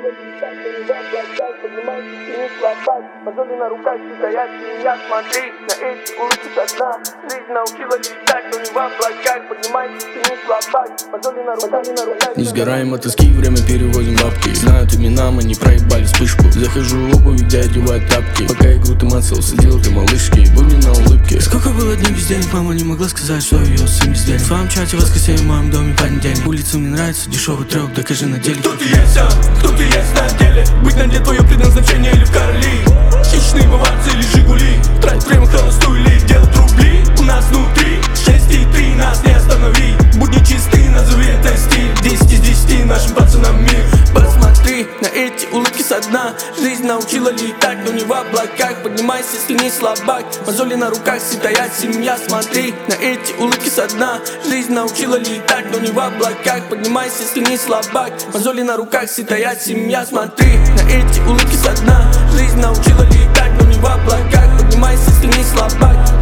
Мозоли на руках, стоят семья, смотри на эти улыбки со дна. Жизнь научила летать, но не в облаках. Поднимайся, сними слабак. Мозоли на руках. Не сгораем от тоски, время переводим бабки. Знают имена, мы не проебали вспышку. Захожу в обувь, где одевают тапки. Пока игру ты мацал, сидел ты малышки. Будни на улыбке. Сколько было дней без денег, мама не могла сказать, что ее сын без денег. В своем чате воскресенье, в моем доме понедельник. Улица мне нравится, дешевый трек, докажи на деле. Кто ты есть, а? Кто ты есть на деле? Быть на деле твое предназначение или в короли? Хищные баварцы или жигули? Тратить время холостую или делать рубли? У нас внутри 6 и 3, нас не останови. Будни чистые, назови это стиль. 10 из 10 нашим пацанам мир. Посмотри на эти улыбки со дна. Жизнь научила летать, но не в облаках. Поднимайся, если не слабак. Мозоли на руках, стоят семья. Смотри на эти улыбки со дна. Жизнь научила летать, но не в облаках. Поднимайся, если не слабак. Мозоли на руках, стоят семья. Смотри на эти улыбки со дна. Жизнь научила летать, но не в облаках. Поднимайся, если не слабак.